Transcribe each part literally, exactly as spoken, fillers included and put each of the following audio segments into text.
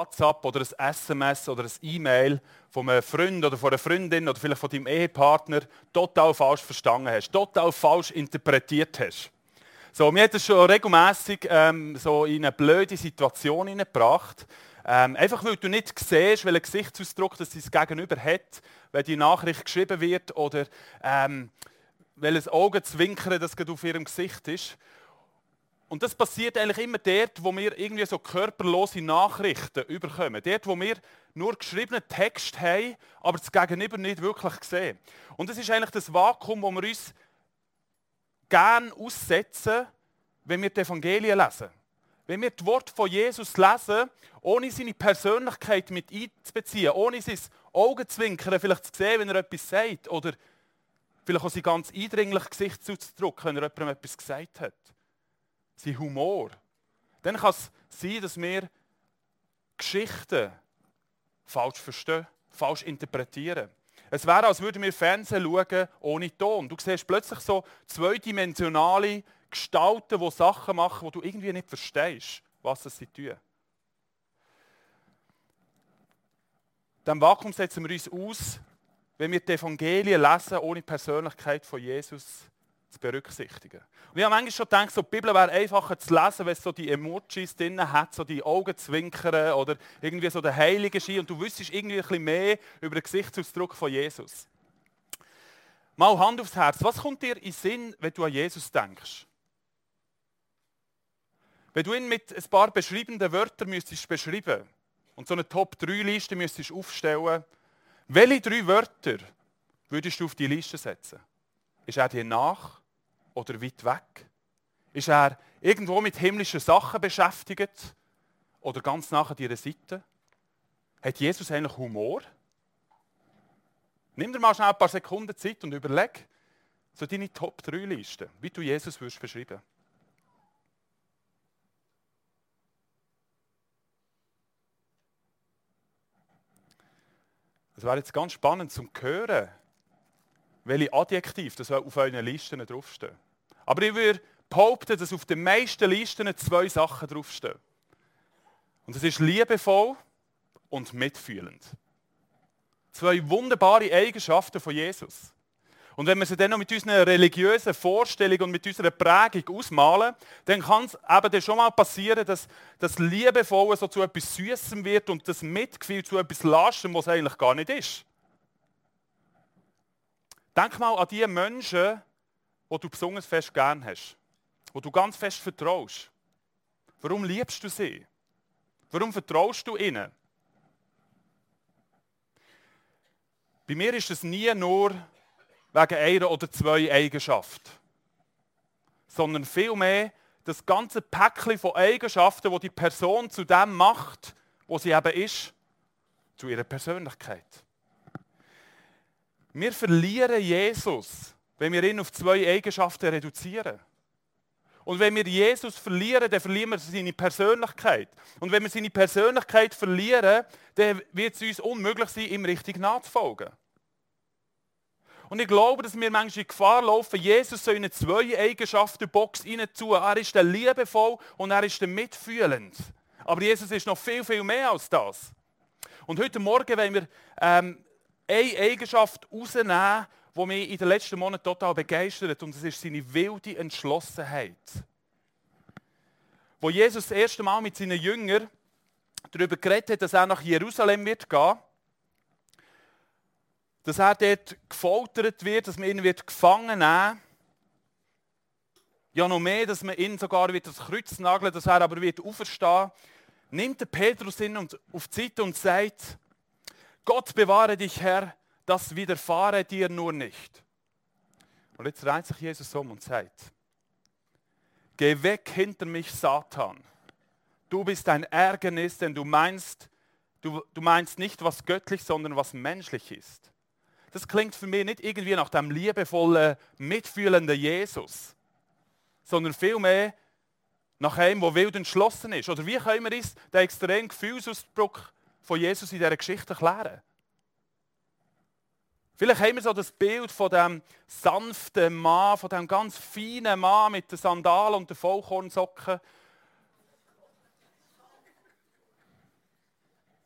WhatsApp oder ein S M S oder ein E-Mail von einem Freund oder von einer Freundin oder vielleicht von deinem Ehepartner total falsch verstanden hast, total falsch interpretiert hast. So, mir hat das schon regelmässig ähm, so in eine blöde Situation hineingebracht. Ähm, einfach weil du nicht siehst, welchen Gesichtsausdruck das dein Gegenüber hat, wenn die Nachricht geschrieben wird oder ähm, welches Augenzwinkern das gerade auf ihrem Gesicht ist. Und das passiert eigentlich immer dort, wo wir irgendwie so körperlose Nachrichten überkommen. Dort, wo wir nur geschriebenen Text haben, aber das Gegenüber nicht wirklich sehen. Und das ist eigentlich das Vakuum, wo wir uns gerne aussetzen, wenn wir die Evangelien lesen. Wenn wir das Wort von Jesus lesen, ohne seine Persönlichkeit mit einzubeziehen, ohne sein Augenzwinkern vielleicht zu sehen, wenn er etwas sagt, oder vielleicht auch sein ganz eindringlichen Gesichtsausdruck, wenn er jemandem etwas gesagt hat. Sein Humor. Dann kann es sein, dass wir Geschichten falsch verstehen, falsch interpretieren. Es wäre, als würden wir Fernsehen schauen ohne Ton. Du siehst plötzlich so zweidimensionale Gestalten, die Sachen machen, die du irgendwie nicht verstehst, was sie tun. In diesem Vakuum setzen wir uns aus, wenn wir die Evangelien lesen, ohne die Persönlichkeit von Jesus zu berücksichtigen. Und ich habe manchmal schon gedacht, so, die Bibel wäre einfacher zu lesen, wenn es so die Emojis drin hat, so die Augenzwinkern oder irgendwie so der Heilige Schein und du wüsstest irgendwie ein bisschen mehr über den Gesichtsausdruck von Jesus. Mal Hand aufs Herz, was kommt dir in den Sinn, wenn du an Jesus denkst? Wenn du ihn mit ein paar beschreibenden Wörtern müsstest beschreiben und so eine Top drei Liste müsstest aufstellen, welche drei Wörter würdest du auf die Liste setzen? Ist er dir nach oder weit weg? Ist er irgendwo mit himmlischen Sachen beschäftigt oder ganz nah an deiner Seite? Hat Jesus eigentlich Humor? Nimm dir mal schnell ein paar Sekunden Zeit und überleg so deine Top drei Liste, wie du Jesus würdest beschreiben. Es wäre jetzt ganz spannend zu hören, welche Adjektive das auf euren Listen draufstehen. Aber ich würde behaupten, dass auf den meisten Listen zwei Sachen draufstehen. Und das ist liebevoll und mitfühlend. Zwei wunderbare Eigenschaften von Jesus. Und wenn wir sie dann noch mit unseren religiösen Vorstellungen und mit unserer Prägung ausmalen, dann kann es eben dann schon mal passieren, dass das Liebevolle so zu etwas Süßem wird und das Mitgefühl zu etwas Lastem, was es eigentlich gar nicht ist. Denk mal an die Menschen, die du besonders fest gern hast, die du ganz fest vertraust. Warum liebst du sie? Warum vertraust du ihnen? Bei mir ist es nie nur wegen einer oder zwei Eigenschaften, sondern vielmehr das ganze Päckchen von Eigenschaften, die die Person zu dem macht, wo sie eben ist, zu ihrer Persönlichkeit. Wir verlieren Jesus, wenn wir ihn auf zwei Eigenschaften reduzieren. Und wenn wir Jesus verlieren, dann verlieren wir seine Persönlichkeit. Und wenn wir seine Persönlichkeit verlieren, dann wird es uns unmöglich sein, ihm richtig nachzufolgen. Und ich glaube, dass wir manchmal in Gefahr laufen, Jesus so in eine Zwei-Eigenschaften-Box reinzutun. Er ist der liebevoll und er ist der mitfühlend. Aber Jesus ist noch viel, viel mehr als das. Und heute Morgen wollen wir ähm, eine Eigenschaft rausnehmen, die mich in den letzten Monaten total begeistert. Und das ist seine wilde Entschlossenheit. Wo Jesus das erste Mal mit seinen Jüngern darüber geredet hat, dass er nach Jerusalem wird gehen, dass er dort gefoltert wird, dass man ihn wird gefangen nehmen. Ja, noch mehr, dass man ihn sogar wird das Kreuz nageln, dass er aber wird auferstehen. Nimmt der Petrus ihn auf die Seite und sagt: Gott bewahre dich, Herr, das widerfahre dir nur nicht. Und jetzt dreht sich Jesus um und sagt: Geh weg hinter mich, Satan. Du bist ein Ärgernis, denn du meinst, du, du meinst nicht, was göttlich, sondern was menschlich ist. Das klingt für mich nicht irgendwie nach dem liebevollen, mitfühlenden Jesus, sondern vielmehr nach einem, der wild entschlossen ist. Oder wie können wir uns den extremen Gefühlsausdruck von Jesus in dieser Geschichte erklären? Vielleicht haben wir so das Bild von dem sanften Mann, von dem ganz feinen Mann mit den Sandalen und den Vollkornsocken.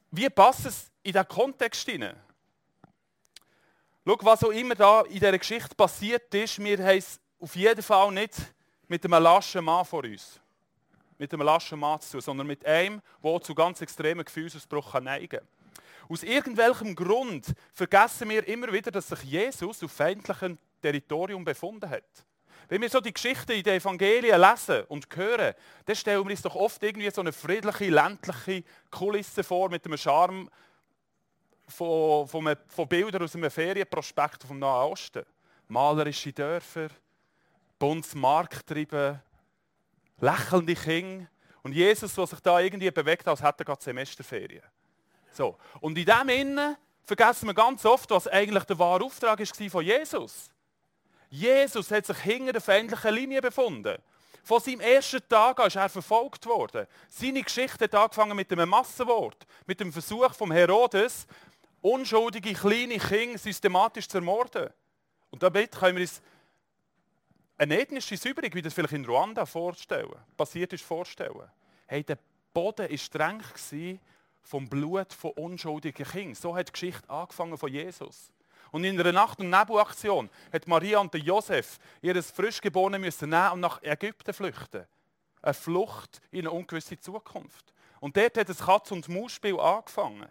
wie passt es in diesen Kontext hinein? Schau, was auch immer da in dieser Geschichte passiert ist, wir haben es auf jeden Fall nicht mit einem laschen Mann vor uns, mit einem laschen Mann zu tun, sondern mit einem, der zu ganz extremen Gefühlsausbruch neigen kann. Aus irgendwelchem Grund vergessen wir immer wieder, dass sich Jesus auf feindlichem Territorium befunden hat. Wenn wir so die Geschichten in den Evangelien lesen und hören, dann stellen wir uns doch oft irgendwie so eine friedliche, ländliche Kulisse vor mit einem Charme von, von, von Bildern aus einem Ferienprospekt vom Nahen Osten. Malerische Dörfer, buntes Markttreiben, lächelnde Kinder und Jesus, der sich da irgendwie bewegt, als hätte er gerade Semesterferien. So. Und in dem Innen vergessen wir ganz oft, was eigentlich der wahre Auftrag war von Jesus. Jesus hat sich hinter der feindlichen Linie befunden. Von seinem ersten Tag an ist er verfolgt worden. Seine Geschichte hat angefangen mit einem Massenwort, mit dem Versuch von Herodes, unschuldige kleine Kinder systematisch zu ermorden. Und damit können wir uns eine ethnische Säuberung, wie das vielleicht in Ruanda vorstellen, passiert ist, vorstellen. Hey, der Boden war streng vom Blut von unschuldigen Kindern. So hat die Geschichte angefangen von Jesus. Und in einer Nacht- und Nebelaktion hat Maria und Josef ihr Frischgeborene müssen nehmen und nach Ägypten flüchten. Eine Flucht in eine ungewisse Zukunft. Und dort hat das Katz- und Maus-Spiel angefangen.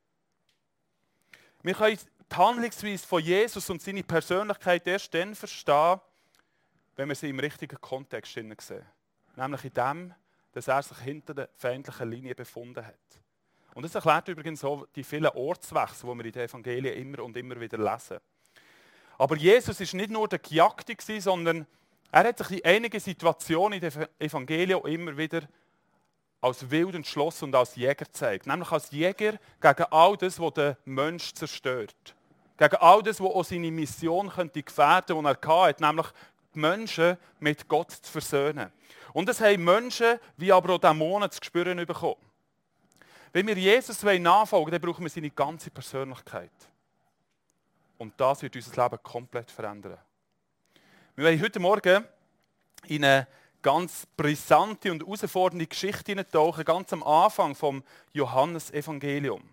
Wir können die Handlungsweise von Jesus und seine Persönlichkeit erst dann verstehen, wenn wir sie im richtigen Kontext sehen. Nämlich in dem, dass er sich hinter der feindlichen Linie befunden hat. Und das erklärt übrigens auch die vielen Ortswechsel, die wir in den Evangelien immer und immer wieder lesen. Aber Jesus war nicht nur der Gejagte, sondern er hat sich in einigen Situationen in den Evangelien auch immer wieder als wild entschlossen und als Jäger gezeigt. Nämlich als Jäger gegen all das, was den Menschen zerstört. Gegen all das, was auch seine Mission könnte gefährden könnte, die er hatte, nämlich die Menschen mit Gott zu versöhnen. Und das haben Menschen, wie aber auch Dämonen, zu spüren bekommen. Wenn wir Jesus nachfolgen wollen, dann brauchen wir seine ganze Persönlichkeit. Und das wird unser Leben komplett verändern. Wir wollen heute Morgen in eine ganz brisante und herausfordernde Geschichte hineintauchen, ganz am Anfang vom Johannesevangelium.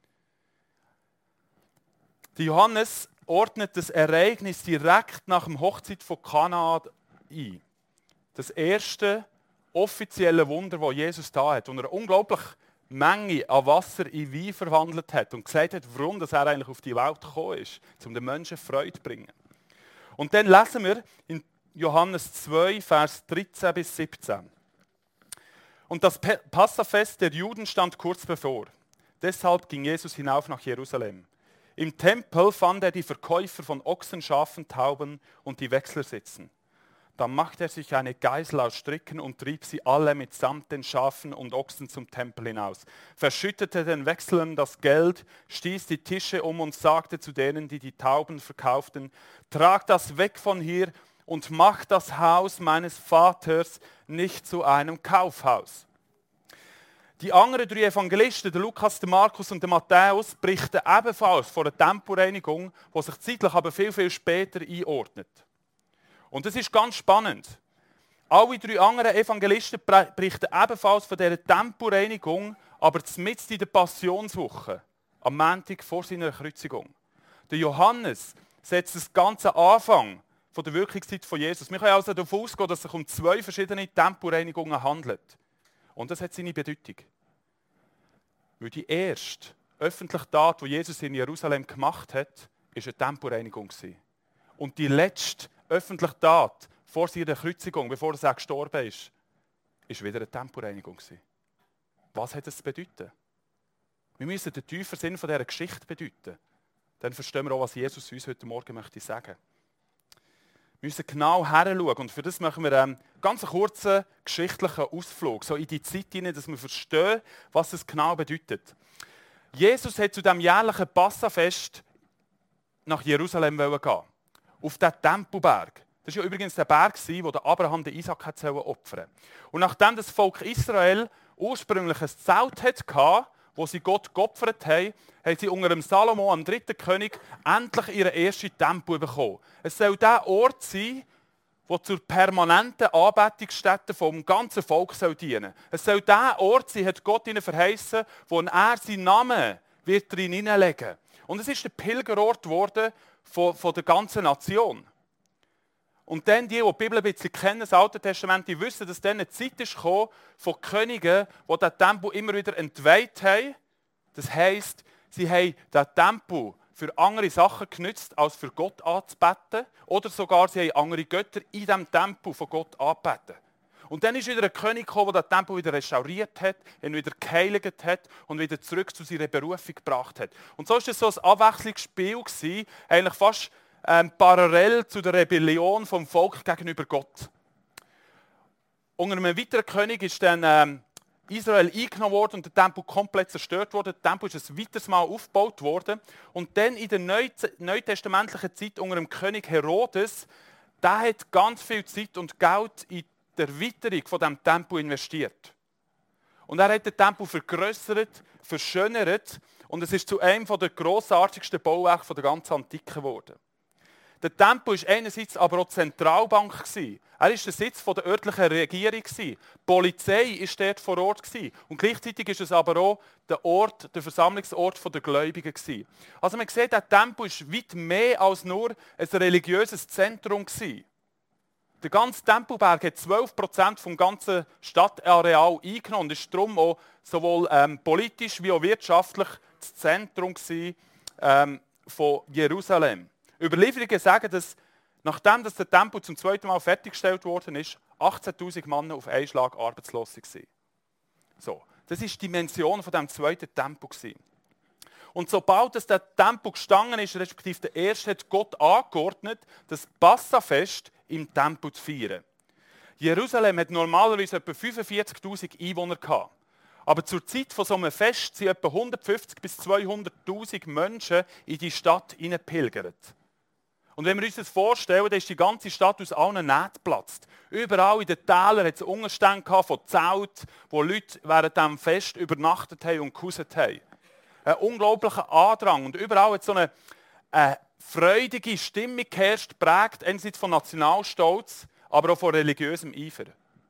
Der Johannes ordnet das Ereignis direkt nach dem Hochzeit von Kana ein. Das erste offizielle Wunder, das Jesus da hat. Und eine unglaubliche Menge an Wasser in Wein verwandelt hat und gesagt hat, warum dass er eigentlich auf die Welt gekommen ist, um den Menschen Freude zu bringen. Und dann lesen wir in Johannes zwei, Vers dreizehn bis siebzehn. Und das Passafest der Juden stand kurz bevor. Deshalb ging Jesus hinauf nach Jerusalem. Im Tempel fand er die Verkäufer von Ochsen, Schafen, Tauben und die Wechsler sitzen. Dann machte er sich eine Geißel aus Stricken und trieb sie alle mitsamt den Schafen und Ochsen zum Tempel hinaus, verschüttete den Wechslern das Geld, stieß die Tische um und sagte zu denen, die die Tauben verkauften, tragt das weg von hier und macht das Haus meines Vaters nicht zu einem Kaufhaus. Die anderen drei Evangelisten, der Lukas, der Markus und der Matthäus, berichten ebenfalls von einer Temporeinigung, die sich zeitlich aber viel, viel später einordnet. Und das ist ganz spannend. Alle drei anderen Evangelisten berichten ebenfalls von dieser Temporeinigung, aber mitten in der Passionswoche, am Montag vor seiner Kreuzigung. Der Johannes setzt das ganze Anfang von der Wirkungszeit von Jesus. Wir können also davon ausgehen, dass es sich um zwei verschiedene Temporeinigungen handelt. Und das hat seine Bedeutung. Weil die erste öffentliche Tat, die Jesus in Jerusalem gemacht hat, war eine Temporeinigung. Und die letzte öffentliche Tat vor seiner Kreuzigung, bevor er gestorben ist, ist wieder eine Temporeinigung. Was hat das zu bedeuten? Wir müssen den tiefen Sinn von dieser Geschichte bedeuten. Dann verstehen wir auch, was Jesus uns heute Morgen möchte sagen. Wir müssen genau heranschauen und für das machen wir einen ganz kurzen geschichtlichen Ausflug, so in die Zeit hinein, dass wir verstehen, was es genau bedeutet. Jesus hat zu diesem jährlichen Passafest nach Jerusalem gehen. Auf den Tempelberg. Das war ja übrigens der Berg, wo der Abraham den Isaac opfern sollte. Und nachdem das Volk Israel ursprünglich ein Zelt hatte, wo sie Gott geopfert haben, haben sie unter dem Salomo, am dritten König, endlich ihren ersten Tempel bekommen. Es soll der Ort sein, der zur permanenten Anbetungsstätte vom ganzen Volk dienen soll. Es soll der Ort sein, hat Gott ihnen verheißen, wo er seinen Namen wird drin hineinlegen. Und es ist der Pilgerort geworden von, von der ganzen Nation. Und dann die, die die Bibel ein bisschen kennen, das Alte Testament, die wissen, dass dann eine Zeit ist gekommen von Königen, die den Tempel immer wieder entweiht haben. Das heisst, sie haben den Tempel für andere Sachen genutzt, als für Gott anzubeten. Oder sogar sie haben andere Götter in diesem Tempel von Gott angebeten. Und dann ist wieder ein König gekommen, der den Tempel wieder restauriert hat, ihn wieder geheiligt hat und wieder zurück zu seiner Berufung gebracht hat. Und so war das so ein Abwechslungsspiel gewesen, eigentlich fast ähm, parallel zu der Rebellion vom Volk gegenüber Gott. Unter einem weiteren König ist dann ähm, Israel eingenommen worden und der Tempel komplett zerstört worden. Der Tempel ist ein weiteres Mal aufgebaut worden. Und dann in der Neu neutestamentlichen Zeit unter dem König Herodes, der hat ganz viel Zeit und Geld in die Erweiterung von diesem Tempel investiert. Und er hat den Tempel vergrössert, verschönert und es ist zu einem der grossartigsten Bauwerke der ganzen Antike geworden. Der Tempel war einerseits aber auch die Zentralbank. Er war der Sitz der örtlichen Regierung. Die Polizei war dort vor Ort. Und gleichzeitig ist es aber auch der Ort, der Versammlungsort der Gläubigen. Also man sieht, der Tempel war weit mehr als nur ein religiöses Zentrum. Der ganze Tempelberg hat zwölf Prozent vom ganzen Stadtareal eingenommen und ist darum auch sowohl ähm, politisch wie auch wirtschaftlich das Zentrum gewesen, ähm, von Jerusalem. Überlieferungen sagen, dass nachdem dass der Tempel zum zweiten Mal fertiggestellt worden ist, achtzehntausend Männer auf einen Schlag arbeitslos waren. So, das war die Dimension von dem zweiten Tempel gewesen. Und sobald dass der Tempel gestanden ist, respektive der erste, hat Gott angeordnet, das Passafest im Tempel zu feiern. Jerusalem hat normalerweise etwa fünfundvierzigtausend Einwohner gehabt. Aber zur Zeit von so einem Fest sind etwa hundertfünfzig bis zweihunderttausend Menschen in die Stadt hineingepilgert. Und wenn wir uns das vorstellen, dann ist die ganze Stadt aus allen Nähten geplatzt. Überall in den Tälern hat es Unterstände von Zelten, wo Leute während diesem Fest übernachtet haben und gehauset haben. Ein unglaublicher Andrang. Und überall hat so eine, eine freudige Stimmung geherrscht, geprägt einerseits von Nationalstolz, aber auch von religiösem Eifer.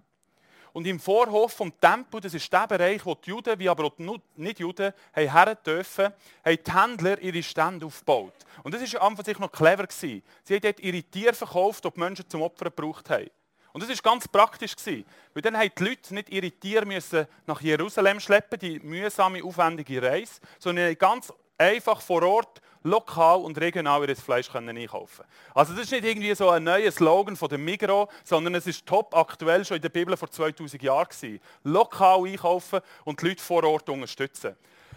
Und im Vorhof vom Tempel, das ist der Bereich, wo die Juden, wie aber auch die Nicht-Juden, her dürfen, haben die Händler ihre Stände aufgebaut. Und das war an und für sich noch clever gewesen. Sie haben dort ihre Tiere verkauft, die die Menschen zum Opfer gebraucht haben. Und das war ganz praktisch gewesen, weil dann mussten die Leute nicht ihre Tiere müssen nach Jerusalem schleppen, die mühsame, aufwendige Reise, sondern ganz einfach vor Ort, lokal und regional ihr Fleisch können einkaufen. Also das ist nicht irgendwie so ein neuer Slogan von dem Migros, sondern es ist top aktuell schon in der Bibel vor zweitausend Jahren gewesen. Lokal einkaufen und die Leute vor Ort unterstützen.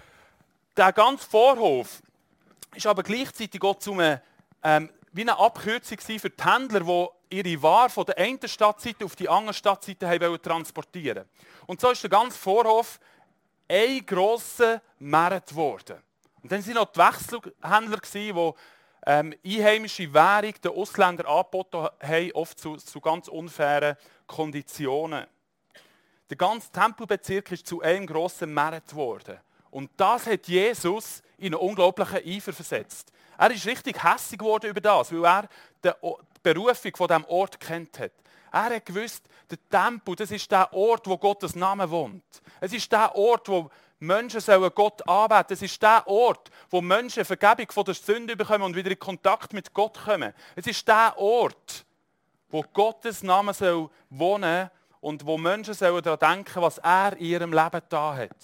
Der ganze Vorhof ist aber gleichzeitig auch zu einem, ähm, wie eine Abkürzung für die Händler, die ihre Ware von der einen Stadtseite auf die andere Stadtseite haben transportieren. Und so ist der ganze Vorhof ein grosser Markt geworden. Und dann waren noch die Wechselhändler, die ähm, einheimische Währung den Ausländern angeboten haben, oft zu, zu ganz unfairen Konditionen. Der ganze Tempelbezirk ist zu einem grossen Markt geworden. Und das hat Jesus in einen unglaublichen Eifer versetzt. Er ist richtig hässig geworden über das, weil er die Berufung von diesem Ort kennt hat. Er hat gewusst, der Tempel, das ist der Ort, wo Gottes Name wohnt. Es ist der Ort, wo Menschen sollen Gott anbeten. Es ist der Ort, wo Menschen Vergebung von der Sünde bekommen und wieder in Kontakt mit Gott kommen. Es ist der Ort, wo Gottes Name soll wohnen und wo Menschen sollen daran denken, was er in ihrem Leben da hat.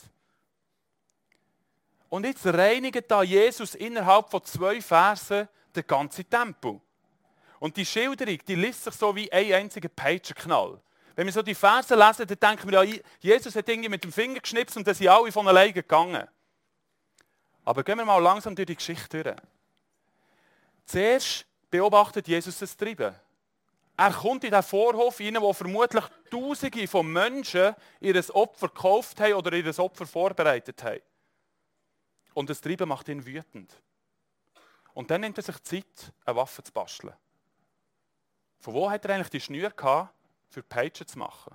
Und jetzt reinigt da Jesus innerhalb von zwei Versen den ganzen Tempel. Und die Schilderung, die liest sich so wie ein einziger Peitschenknall. Wenn wir so die Verse lesen, dann denken wir, ja, Jesus hat irgendwie mit dem Finger geschnipst und dann sind alle von alleine gegangen. Aber gehen wir mal langsam durch die Geschichte durch. Zuerst beobachtet Jesus das Treiben. Er kommt in den Vorhof rein, wo vermutlich Tausende von Menschen ihr Opfer gekauft haben oder ihr Opfer vorbereitet haben. Und das Treiben macht ihn wütend. Und dann nimmt er sich Zeit, eine Waffe zu basteln. Von wo hat er eigentlich die Schnür gehabt, für Peitschen zu machen?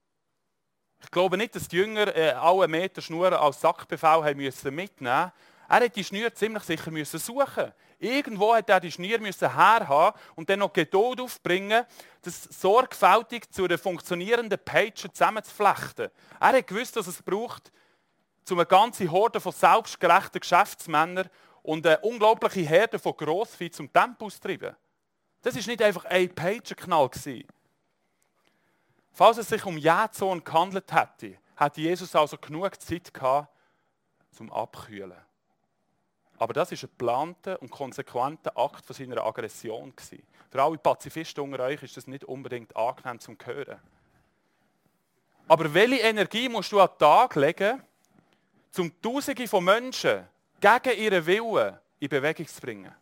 Ich glaube nicht, dass die Jünger äh, alle Meter Schnur als Sackbefehl haben müssen mitnehmen. Er Er hätte die Schnür ziemlich sicher müssen suchen. Irgendwo hätte er die Schnür müssen herhaben und dann noch Geduld aufbringen, das sorgfältig zu einer funktionierenden Page zusammenzuflechten. Er hat gewusst, dass es braucht, um eine ganze Horde von selbstgerechten Geschäftsmännern und eine unglaubliche Herde von Grossvieh zum Tempel auszutreiben. Das war nicht einfach ein Pagerknall. Falls es sich um Jähzorn gehandelt hätte, hätte Jesus also genug Zeit gehabt, zum Abkühlen. Aber das war ein geplanter und konsequenter Akt von seiner Aggression. Für alle Pazifisten unter euch ist das nicht unbedingt angenehm zum Hören. Aber welche Energie musst du an den Tag legen, um Tausende von Menschen gegen ihren Willen in Bewegung zu bringen?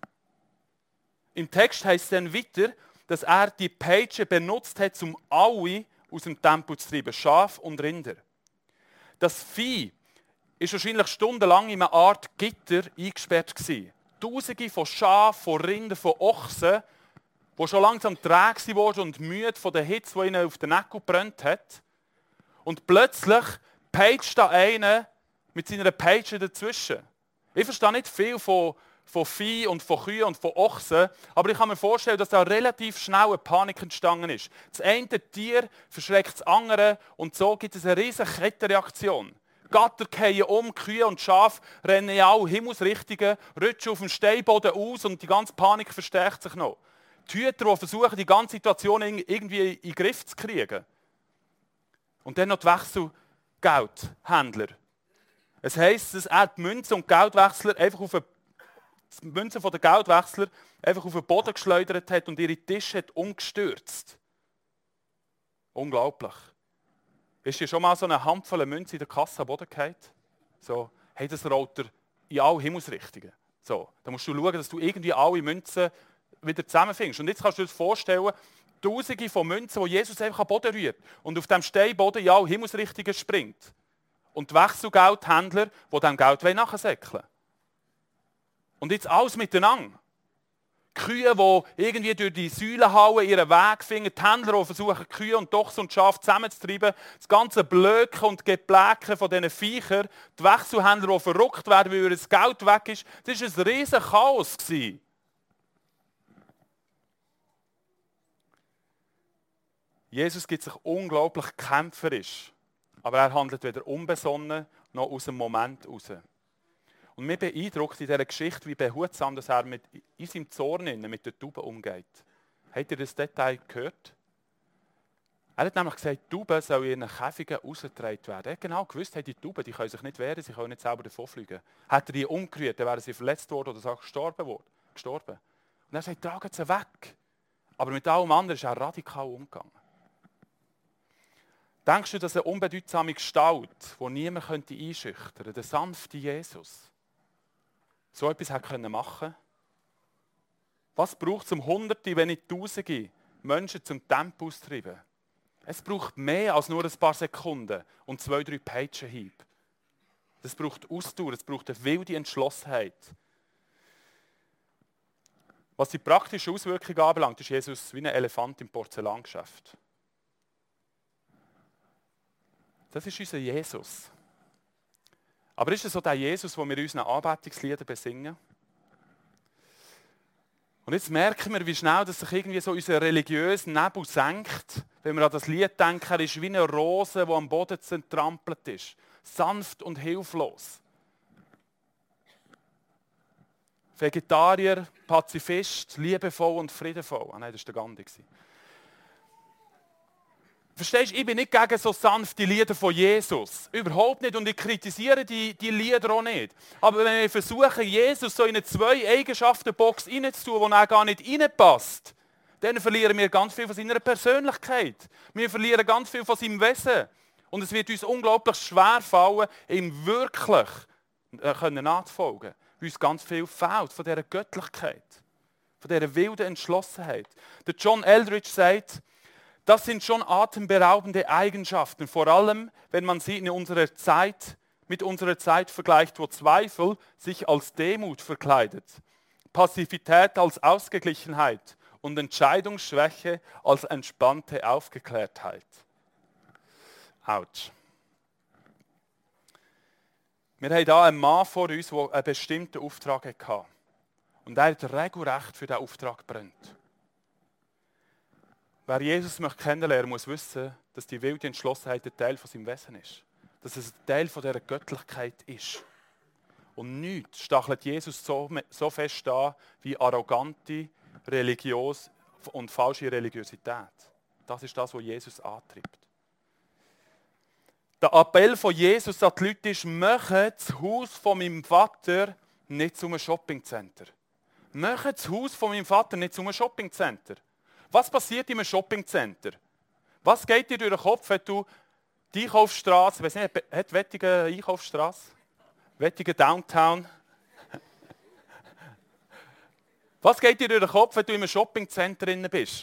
Im Text heisst es dann weiter, dass er die Peitsche benutzt hat, um alle aus dem Tempel zu treiben, Schafe und Rinder. Das Vieh war wahrscheinlich stundenlang in einer Art Gitter eingesperrt gewesen. Tausende von Schafen, von Rindern, von Ochsen, die schon langsam träge wurden und müde von der Hitze, die ihnen auf den Nacken gebrannt hat. Und plötzlich peitscht da einer mit seiner Peitsche dazwischen. Ich verstehe nicht viel von, von Vieh und von Kühen und von Ochsen, aber ich kann mir vorstellen, dass da relativ schnell eine Panik entstanden ist. Das eine Tier verschreckt das andere und so gibt es eine riesige Kettenreaktion. Gatter fallen um, Kühe und Schafe rennen in alle Himmelsrichtungen, rutschen auf dem Steinboden aus und die ganze Panik verstärkt sich noch. Die Hüter, die versuchen, die ganze Situation irgendwie in den Griff zu kriegen. Und dann noch die Wechselgeldhändler. Es heisst, dass er die Münzen und Geldwechsler einfach auf den, die Münzen der Geldwechsler einfach auf den Boden geschleudert hat und ihre Tische hat umgestürzt. Unglaublich. Ist dir schon mal so eine Handvoll Münze in der Kasse am Boden gefallen? So, hey, das rollt er in alle Himmelsrichtungen. So, da musst du schauen, dass du irgendwie alle Münzen wieder zusammenfindest. Und jetzt kannst du dir vorstellen, Tausende von Münzen, die Jesus einfach am Boden rührt und auf dem Steinboden in alle Himmelsrichtungen springt. Und die Wechselgeldhändler, die diesem Geld nachsäckeln wollen. Und jetzt alles miteinander. Die Kühe, die irgendwie durch die Säulen hauen, ihren Weg finden, die Händler, die versuchen, Kühe und Ochsen und Schafe zusammenzutreiben, das ganze Blöken und Gebläke von diesen Viechern, die Wechselhändler, die verrückt werden, weil das Geld weg ist, das war ein riesen Chaos. Jesus gibt sich unglaublich kämpferisch, aber er handelt weder unbesonnen noch aus dem Moment heraus. Und mich beeindruckt in dieser Geschichte, wie behutsam dass er mit, in seinem Zorn mit den Tauben umgeht. Habt ihr das Detail gehört? Er hat nämlich gesagt, die Tauben sollen in ihren Käfigen rausgetragen werden. Er hat genau gewusst, die Tauben die können sich nicht wehren, sie können nicht selber davonfliegen. Hat er die umgerührt, dann wären sie verletzt worden oder sogar gestorben worden. Gestorben. Und er sagt, tragen sie weg. Aber mit allem anderen ist er radikal umgegangen. Denkst du, dass eine unbedeutsame Gestalt, die niemand einschüchtern könnte, der sanfte Jesus, so etwas hätte machen können? Was braucht es um Hunderte, wenn nicht Tausende Menschen zum Tempel auszutreiben? Es braucht mehr als nur ein paar Sekunden und zwei, drei Peitschenhiebe. Es braucht Ausdauer, es braucht eine wilde Entschlossenheit. Was die praktische Auswirkung anbelangt, ist Jesus wie ein Elefant im Porzellangeschäft. Das ist unser Jesus. Aber ist es so der Jesus, den wir in unseren Anbetungsliedern besingen? Und jetzt merken wir, wie schnell dass sich irgendwie so unser religiöser Nebel senkt, wenn wir an das Lied denken, er ist wie eine Rose, die am Boden zertrampelt ist. Sanft und hilflos. Vegetarier, Pazifist, liebevoll und friedevoll. Ah nein, das war der Gandhi. Verstehst du, ich bin nicht gegen so sanfte Lieder von Jesus. Überhaupt nicht. Und ich kritisiere die, die Lieder auch nicht. Aber wenn wir versuchen, Jesus so in eine Zwei-Eigenschaften-Box reinzutun, die er gar nicht reinpasst, dann verlieren wir ganz viel von seiner Persönlichkeit. Wir verlieren ganz viel von seinem Wesen. Und es wird uns unglaublich schwer fallen, ihm wirklich nachzufolgen. Weil uns ganz viel fehlt von dieser Göttlichkeit, von dieser wilden Entschlossenheit. Der John Eldridge sagt, das sind schon atemberaubende Eigenschaften, vor allem, wenn man sie in unserer Zeit mit unserer Zeit vergleicht, wo Zweifel sich als Demut verkleidet, Passivität als Ausgeglichenheit und Entscheidungsschwäche als entspannte Aufgeklärtheit. Autsch. Wir haben hier einen Mann vor uns, der einen bestimmten Auftrag hatte. Und er hat regelrecht für diesen Auftrag gebrannt. Wer Jesus möchte kennenlernen, muss wissen, dass die wilde Entschlossenheit ein Teil von seinem Wesen ist. Dass es ein Teil von dieser Göttlichkeit ist. Und nichts stachelt Jesus so, so fest an wie arrogante, religiös und falsche Religiosität. Das ist das, was Jesus antreibt. Der Appell von Jesus an die Leute ist, macht das Haus von meinem Vater nicht zu einem Shoppingcenter. Macht das Haus von meinem Vater nicht zu einem Shoppingcenter. Was passiert in einem Shoppingcenter? Was geht dir durch den Kopf, wenn du die Einkaufsstraße, ich weiss nicht, hat Wettigen Einkaufsstraße? Wettigen Downtown? Was geht dir durch den Kopf, wenn du in einem Shoppingcenter drin bist?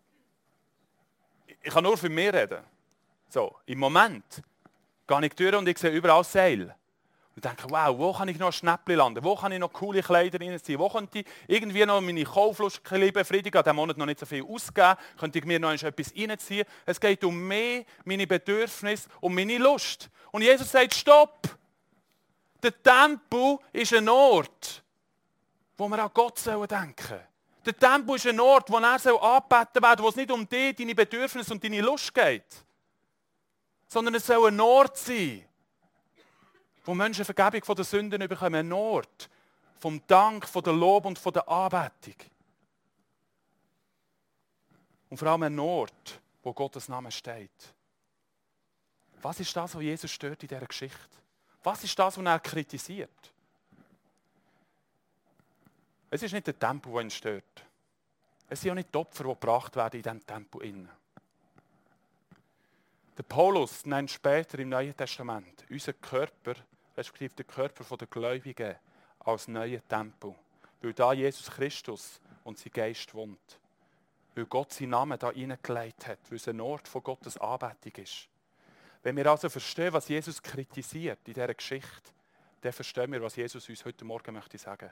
Ich kann nur für mich reden. So, im Moment gehe ich durch und ich sehe überall Seil. Und denke, wow, wo kann ich noch ein Schnäppchen landen? Wo kann ich noch coole Kleider reinziehen? Wo könnte ich irgendwie noch meine Kauflust befriedigen? Ich habe diesen Monat noch nicht so viel ausgegeben. Könnte ich mir noch etwas reinziehen? Es geht um mich, meine Bedürfnisse und meine Lust. Und Jesus sagt, stopp! Der Tempel ist ein Ort, wo wir an Gott denken sollen. Der Tempel ist ein Ort, wo er angebeten werden soll, wo es nicht um dich, deine Bedürfnisse und deine Lust geht. Sondern es soll ein Ort sein, wo Menschen Vergebung von den Sünden bekommen. Ein Ort vom Dank, von der Lob und von der Anbetung. Und vor allem ein Ort, wo Gottes Name steht. Was ist das, was Jesus stört in dieser Geschichte? Was ist das, was er kritisiert? Es ist nicht der Tempel, der ihn stört. Es sind auch nicht die Opfer, die gebracht werden in diesem Tempel. Der Paulus nennt später im Neuen Testament unseren Körper, respektive den Körper der Gläubigen, als neuen Tempel. Weil da Jesus Christus und sein Geist wohnt. Weil Gott seinen Namen da hineingelegt hat, weil es ein Ort von Gottes Anbetung ist. Wenn wir also verstehen, was Jesus kritisiert in dieser Geschichte, dann verstehen wir, was Jesus uns heute Morgen möchte sagen.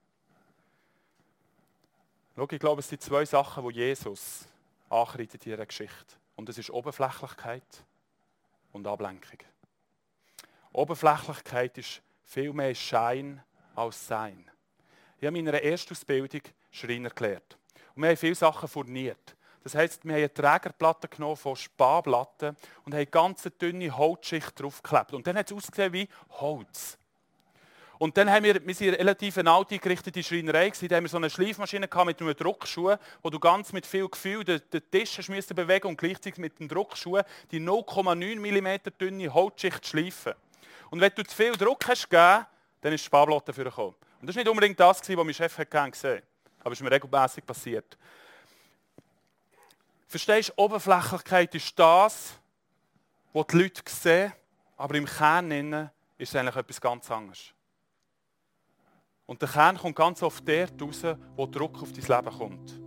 Schau, ich glaube, es sind zwei Sachen, die Jesus ankreidet in dieser Geschichte. Und das ist Oberflächlichkeit und Ablenkung. Oberflächlichkeit ist viel mehr Schein als Sein. Ich habe in meiner Erstausbildung Schreiner gelernt. Und wir haben viele Sachen furniert. Das heisst, wir haben eine Trägerplatte genommen von Spanplatten und haben eine ganz dünne Holzschicht draufgeklebt. Und dann hat es ausgesehen wie Holz. Und dann haben wir, wir sind relativ eine alte gerichtete Schreinerei gewesen, da haben wir so eine Schleifmaschine gehabt mit einem Druckschuh, wo du ganz mit viel Gefühl den, den Tisch hast müssen bewegen und gleichzeitig mit dem Druckschuh die null Komma neun Millimeter dünne Holzschicht schleifen. Und wenn du zu viel Druck hast gegeben, dann ist die Spanplatte dafür gekommen. Und das war nicht unbedingt das, was mein Chef gerne gesehen hat. Aber es ist mir regelmäßig passiert. Verstehst du, Oberflächlichkeit ist das, was die Leute sehen, aber im Kern innen ist es eigentlich etwas ganz anderes. Und der Kern kommt ganz oft dort raus, wo Druck auf dein Leben kommt.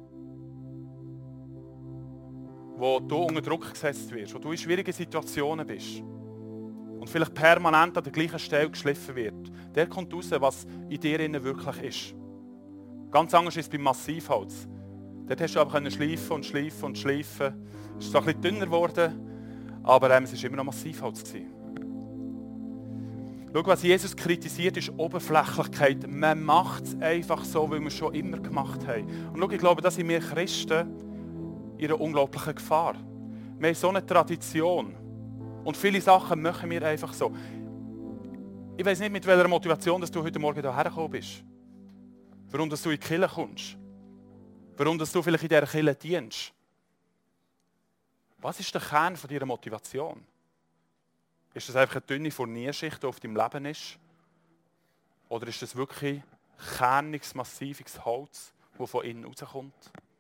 Wo du unter Druck gesetzt wirst, wo du in schwierigen Situationen bist. Und vielleicht permanent an der gleichen Stelle geschliffen wird. Der kommt raus, was in dir innen wirklich ist. Ganz anders ist es beim Massivholz. Dort hast du aber schleifen und schleifen und schleifen. Es ist zwar ein bisschen dünner geworden, aber ähm, es war immer noch Massivholz gewesen. Schau, was Jesus kritisiert, ist Oberflächlichkeit. Man macht es einfach so, wie wir es schon immer gemacht haben. Und schau, ich glaube, da sind wir Christen in einer unglaublichen Gefahr. Wir haben so eine Tradition. Und viele Sachen machen wir einfach so. Ich weiß nicht, mit welcher Motivation dass du heute Morgen hierher gekommen bist. Warum dass du in die Kirche kommst. Warum dass du vielleicht in dieser Kirche dienst. Was ist der Kern von deiner Motivation? Ist das einfach eine dünne Furnierschicht, die auf deinem Leben ist? Oder ist das wirklich kerniges, massives Holz, das von innen rauskommt?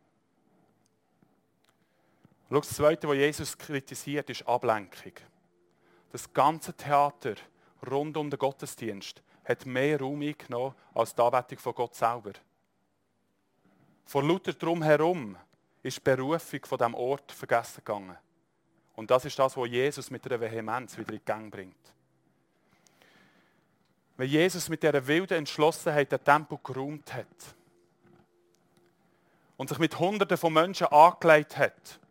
Schau, das Zweite, was Jesus kritisiert, ist Ablenkung. Das ganze Theater rund um den Gottesdienst hat mehr Raum eingenommen als die Anbetung von Gott selber. Vor lauter drumherum ist die Berufung von diesem Ort vergessen gegangen. Und das ist das, was Jesus mit einer Vehemenz wieder in Gang bringt. Wenn Jesus mit dieser wilden Entschlossenheit den Tempel geräumt hat und sich mit Hunderten von Menschen angelegt hat,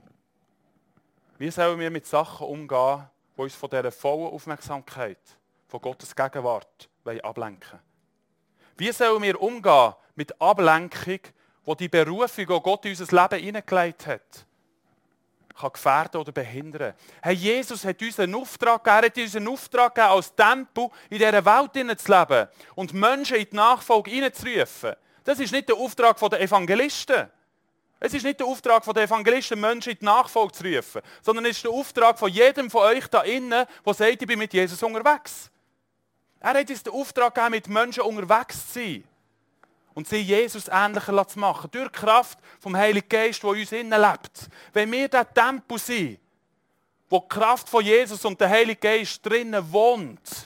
wie sollen wir mit Sachen umgehen, die uns von dieser vollen Aufmerksamkeit, von Gottes Gegenwart ablenken. Wie sollen wir umgehen mit Ablenkung, die die Berufung, die Gott in unser Leben hineingelegt hat, kann gefährden oder behindern? Hey, Jesus hat uns einen Auftrag gegeben, er hat uns einen Auftrag gegeben, als Tempel in dieser Welt zu leben und Menschen in die Nachfolge hineinzurufen. Das ist nicht der Auftrag der Evangelisten. Es ist nicht der Auftrag der Evangelisten, Menschen in die Nachfolge zu rufen, sondern es ist der Auftrag von jedem von euch da innen, der sagt, ich bin mit Jesus unterwegs. Er hat uns den Auftrag gegeben, mit Menschen unterwegs zu sein und sie Jesus ähnlicher zu machen, durch die Kraft vom Heiligen Geist, der in uns innen lebt. Wenn wir der Tempel sind, wo die Kraft von Jesus und der Heilige Geist drinnen wohnt,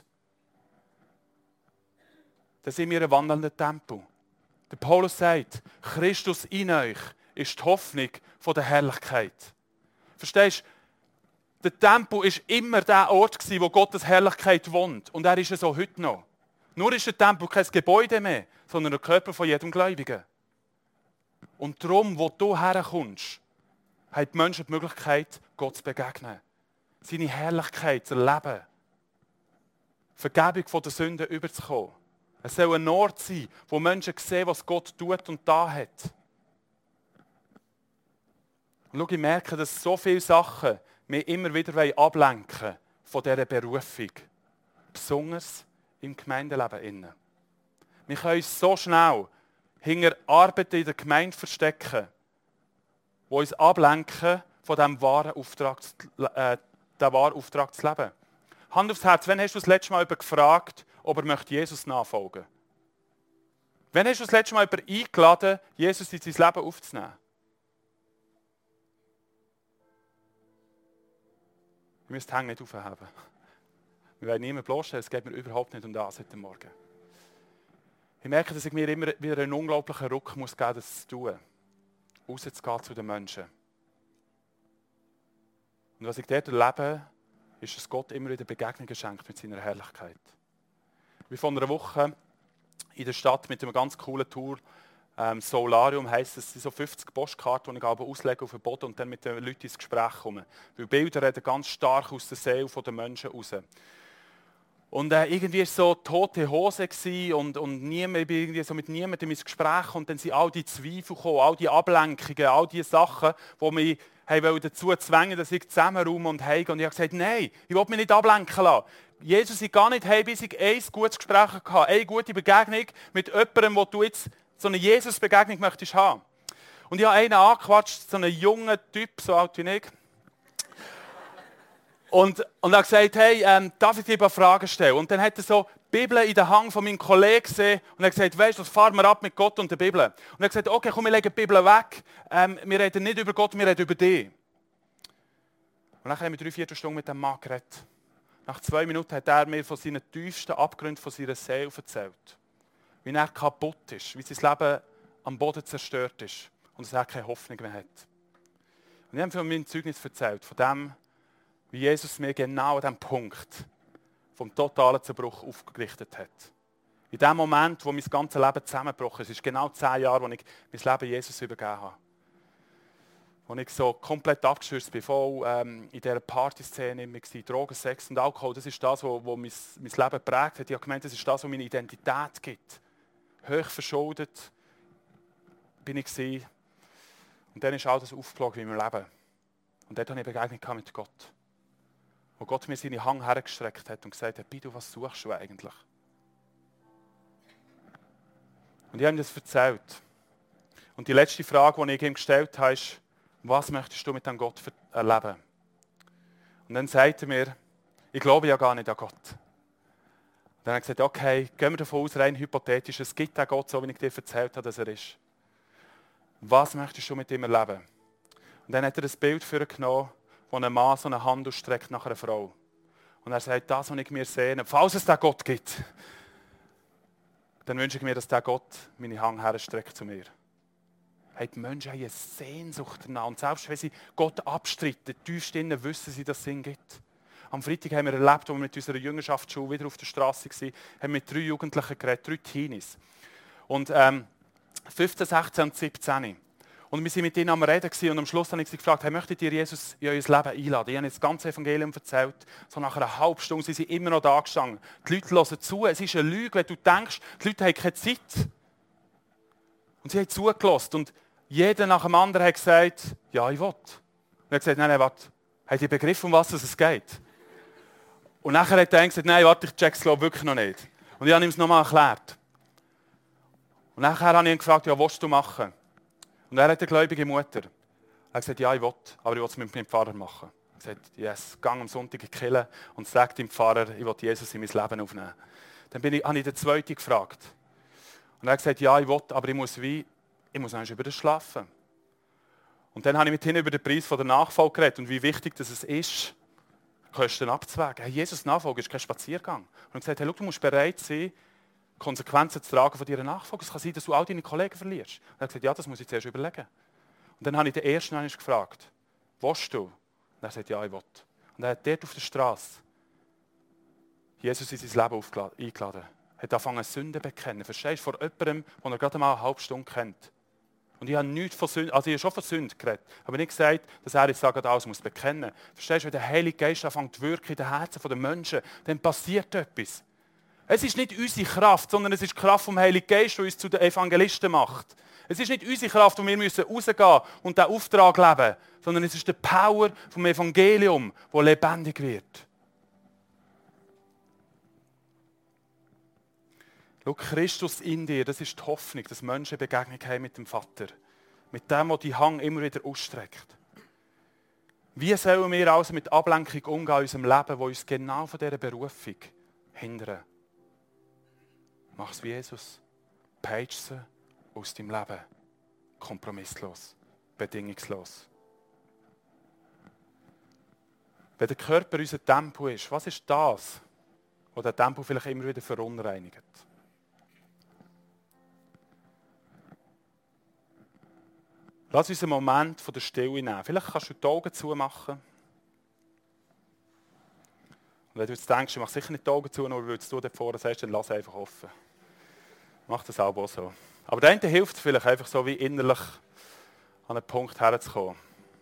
dann sind wir ein wandelnder Tempel. Der Paulus sagt, Christus in euch ist die Hoffnung von der Herrlichkeit. Verstehst du? Der Tempel war immer der Ort, wo Gottes Herrlichkeit wohnt. Und er ist es auch heute noch. Nur ist der Tempel kein Gebäude mehr, sondern der Körper von jedem Gläubigen. Und darum, wo du herkommst, haben die Menschen die Möglichkeit, Gott zu begegnen. Seine Herrlichkeit zu erleben. Vergebung von der Sünden überzukommen. Es soll ein Ort sein, wo Menschen sehen, was Gott tut und da hat. Und schau, ich merke, dass so viele Sachen mich immer wieder ablenken von dieser Berufung. Besonders im Gemeindeleben. Wir können uns so schnell hinter Arbeiten in der Gemeinde verstecken, die uns ablenken von diesem wahren Auftrag, äh, diesem wahren Auftrag zu leben. Hand aufs Herz, wann hast du das letzte Mal jemanden gefragt, ob er möchte Jesus nachfolgen möchte? Wann hast du das letzte Mal jemanden eingeladen, Jesus in sein Leben aufzunehmen? Ihr müsst die Hände nicht aufheben. Wir wollen niemanden bloßstellen, es geht mir überhaupt nicht um das heute Morgen. Ich merke, dass ich mir immer wieder einen unglaublichen Ruck muss geben, das zu tun. Rauszugehen zu den Menschen. Und was ich dort erlebe, ist, dass Gott immer wieder Begegnungen schenkt mit seiner Herrlichkeit. Wie vor einer Woche in der Stadt mit einer ganz coolen Tour. Ähm, Solarium heisst, es sind so fünfzig Postkarten, die ich aber auslege auf den Boden und dann mit den Leuten ins Gespräch komme. Weil Bilder reden ganz stark aus der Seele der Menschen raus. Und äh, irgendwie war es so tote Hose und, und niemand, ich bin irgendwie so mit niemandem ins Gespräch und dann sind all die Zweifel gekommen, all die Ablenkungen, all die Sachen, die mich hey, dazu zwängen, dass ich zusammenräume und heimgehe. Und ich habe gesagt, nein, ich will mich nicht ablenken lassen. Jesus, ich gar nicht heim, bis ich ein gutes Gespräch hatte, eine gute Begegnung mit jemandem, wo du jetzt so eine Jesus-Begegnung möchtest haben. Und ich habe einen angequatscht, so einen jungen Typ, so alt wie ich. Und, und er hat gesagt, hey, ähm, darf ich dir ein paar Fragen stellen? Und dann hat er so die Bibel in den Hang von meinem Kollegen gesehen und er hat gesagt, weißt du, das fahren wir ab mit Gott und der Bibel. Und er hat gesagt, okay, komm, wir legen die Bibel weg. Ähm, wir reden nicht über Gott, wir reden über dich. Und dann haben wir drei, vier Stunden mit dem Mann geredet. Nach zwei Minuten hat er mir von seinen tiefsten Abgründen von seiner Seele erzählt. Wie er kaputt ist, wie sein Leben am Boden zerstört ist und er keine Hoffnung mehr hat. Und ich habe von meinem Zeugnis erzählt, von dem, wie Jesus mir genau an diesem Punkt vom totalen Zerbruch aufgerichtet hat. In dem Moment, wo mein ganzes Leben zusammengebrochen ist, es ist genau zehn Jahre, als ich mein Leben Jesus übergeben habe. Als ich so komplett abgestürzt bin, voll ähm, in dieser Partyszene war, Drogen, Sex und Alkohol, das ist das, was mein, mein Leben geprägt hat. Ich habe gemeint, das ist das, was meine Identität gibt. Hoch verschuldet bin ich gewesen. Und dann ist all das aufgeflogen in meinem Leben. Und dort hatte ich eine Begegnung mit Gott. Wo Gott mir seine Hand hergestreckt hat und gesagt hat, Bidu, was suchst du eigentlich? Und ich habe ihm das erzählt. Und die letzte Frage, die ich ihm gestellt habe, ist, was möchtest du mit dem Gott erleben? Und dann sagt er mir, ich glaube ja gar nicht an Gott. Und dann habe ich gesagt, okay, gehen wir davon aus, rein hypothetisch, es gibt einen Gott, so wie ich dir erzählt habe, dass er ist. Was möchtest du mit ihm erleben? Und dann hat er ein Bild vorgenommen, wo ein Mann so eine Hand ausstreckt nach einer Frau. Und er sagt, das, was ich mir sehne, falls es diesen Gott gibt, dann wünsche ich mir, dass dieser Gott meine Hand herstreckt zu mir. Hey, die Menschen haben eine Sehnsucht danach. Und selbst wenn sie Gott abstreiten, tiefst innen wissen sie, dass es ihn gibt. Am Freitag haben wir erlebt, als wir mit unserer Jüngerschaftsschule wieder auf der Straße waren, haben wir mit drei Jugendlichen geredet, drei Teenies. Und ähm, fünfzehn, sechzehn und siebzehn. Und wir waren mit ihnen am Reden und am Schluss habe ich sie gefragt, hey, möchtet ihr Jesus in euer Leben einladen? Ich habe jetzt das ganze Evangelium erzählt. So nach einer halben Stunde sind sie immer noch da gestanden. Die Leute hören zu. Es ist eine Lüge, wenn du denkst, die Leute haben keine Zeit. Und sie haben zugelassen. Und jeder nach dem anderen hat gesagt, ja, ich will. Und er hat gesagt, nein, nein, warte. Habt ihr begriffen, um was es geht? Und nachher hat er gesagt, nein, warte, ich check's wirklich noch nicht. Und ich habe ihm es nochmal erklärt. Und nachher habe ich ihn gefragt, ja, was willst du machen? Und er hat eine gläubige Mutter. Er hat gesagt, ja, ich will, aber ich will es mit meinem Pfarrer machen. Er hat gesagt, yes, gang am Sonntag in die Kirche und sag dem Pfarrer, ich will Jesus in mein Leben aufnehmen. Dann bin ich, habe ich den Zweiten gefragt. Und er hat gesagt, ja, ich will, aber ich muss wie, ich muss über das schlafen. Und dann habe ich mit ihnen über den Preis von der Nachfolge geredet und wie wichtig das es ist, Kosten abzuwägen. Hey, Jesus Nachfolge ist kein Spaziergang. Und er hat gesagt, hey, schau, du musst bereit sein, Konsequenzen zu tragen von deiner Nachfolge. Es kann sein, dass du all deine Kollegen verlierst. Und er hat gesagt, ja, das muss ich zuerst überlegen. Und dann habe ich den Ersten gefragt, willst du? Und er hat gesagt, ja, ich will. Und er hat dort auf der Straße Jesus in sein Leben eingeladen. Er hat angefangen, Sünden zu bekennen. Verstehst du? Vor jemandem, den er gerade mal eine halbe Stunde kennt. Und ich habe nichts von Sünde, also ich habe schon von Sünde geredet, aber nicht gesagt, dass er jetzt sagt, alles muss bekennen. Verstehst du, wenn der Heilige Geist anfängt zu wirken in den Herzen der Menschen, dann passiert etwas. Es ist nicht unsere Kraft, sondern es ist die Kraft vom Heiligen Geist, die uns zu den Evangelisten macht. Es ist nicht unsere Kraft, wo wir müssen rausgehen und diesen Auftrag leben, sondern es ist die Power vom Evangelium, die lebendig wird. Schau, Christus in dir, das ist die Hoffnung, dass Menschen eine Begegnung haben mit dem Vater. Mit dem, der die Hang immer wieder ausstreckt. Wie sollen wir also mit Ablenkung umgehen in unserem Leben, das uns genau von dieser Berufung hindert? Mach es wie Jesus. Peitsch sie aus deinem Leben. Kompromisslos. Bedingungslos. Wenn der Körper unser Tempo ist, was ist das, was der Tempo vielleicht immer wieder verunreinigt? Lass uns einen Moment von der Stille nehmen. Vielleicht kannst du die Augen zumachen. Und wenn du jetzt denkst, ich mache sicher nicht die Augen zu, nur weil du dort vorne sagst, dann lass einfach offen. Mach das auch so. Aber der eine hilft vielleicht einfach so, wie innerlich an einen Punkt herzukommen.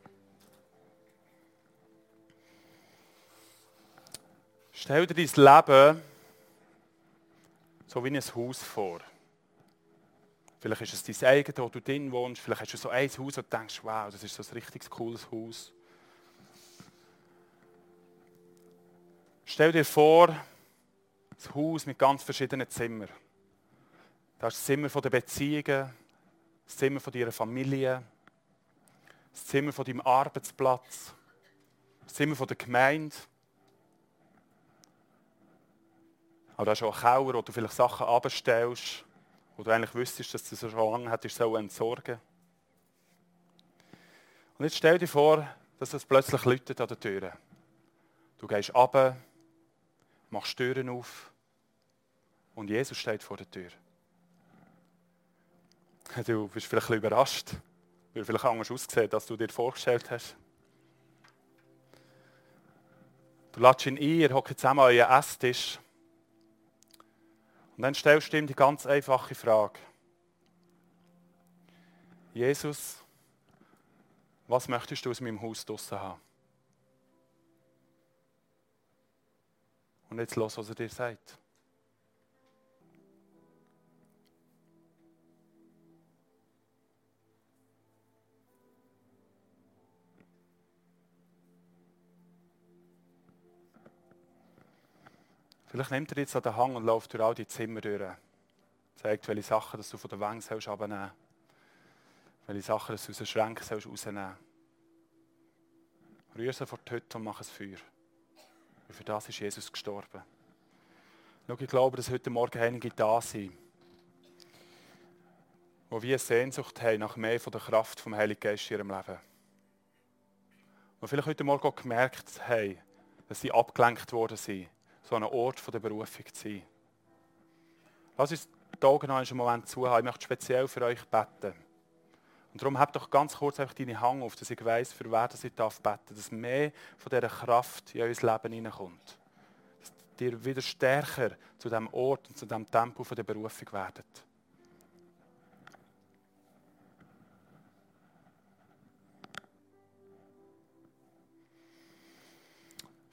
Stell dir dein Leben so wie ein Haus vor. Vielleicht ist es dein eigenes, wo du drin wohnst. Vielleicht hast du so ein Haus, wo du denkst, wow, das ist so ein richtig cooles Haus. Stell dir vor, ein Haus mit ganz verschiedenen Zimmern. Das ist das Zimmer der Beziehungen, das Zimmer deiner Familie, das Zimmer von deinem Arbeitsplatz, das Zimmer der Gemeinde. Aber da ist auch ein Keller, wo du vielleicht Sachen abstellst, wo du eigentlich wüsstest, dass du so schon lange hättest entsorgen. Und jetzt stell dir vor, dass es plötzlich läutet an der Tür. Du gehst runter, machst die Türen auf und Jesus steht vor der Tür. Du bist vielleicht ein bisschen überrascht, weil er vielleicht anders aussieht, als du dir vorgestellt hast. Du lädst ihn ein, ihr hockt zusammen an euren Esstisch. Und dann stellst du ihm die ganz einfache Frage. Jesus, was möchtest du aus meinem Haus draussen haben? Und jetzt los, was er dir sagt. Vielleicht nimmt er jetzt an den Hang und läuft durch all die Zimmer durch. Zeigt, welche Sachen dass du von der Wände sollst runternehmen sollst. Welche Sachen dass du aus den Schränken sollst rausnehmen sollst. Rühr sie vor die Hütte und mach ein Feuer. Und für das ist Jesus gestorben. Schau, ich glaube, dass heute Morgen einige da sind, die wie eine Sehnsucht haben nach mehr von der Kraft vom Heiligen Geist in ihrem Leben. Und vielleicht heute Morgen auch gemerkt haben, dass sie abgelenkt worden sind, so einen Ort der Berufung zu sein. Lass uns die Augen noch einen Moment zu haben. Ich möchte speziell für euch beten. Und darum habt doch ganz kurz einfach deine Hang auf, dass ich weiss, für wen ich darf beten, dass mehr von dieser Kraft in euer Leben hineinkommt. Dass ihr wieder stärker zu diesem Ort und zu diesem Tempo der Berufung werdet.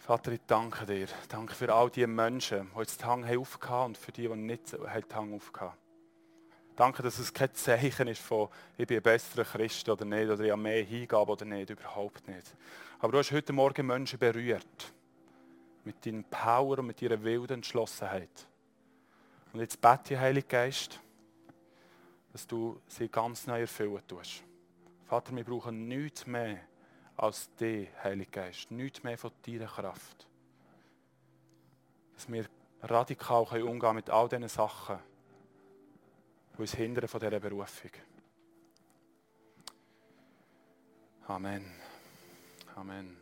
Vater, ich danke dir. Danke für all die Menschen, die jetzt die Hang aufgehauen haben und für die, die nicht die Hang aufgehauen haben. Danke, dass es kein Zeichen ist von, ich bin ein besserer Christ oder nicht, oder ich habe mehr Hingabe oder nicht, überhaupt nicht. Aber du hast heute Morgen Menschen berührt. Mit deinem Power und mit deiner wilden Entschlossenheit. Und jetzt bete ich, Heiliger Geist, dass du sie ganz neu erfüllen tust. Vater, wir brauchen nichts mehr als dich, Heiliger Geist. Nichts mehr von deiner Kraft. Dass wir radikal umgehen können mit all diesen Sachen, die uns hindern von dieser Berufung. Amen. Amen.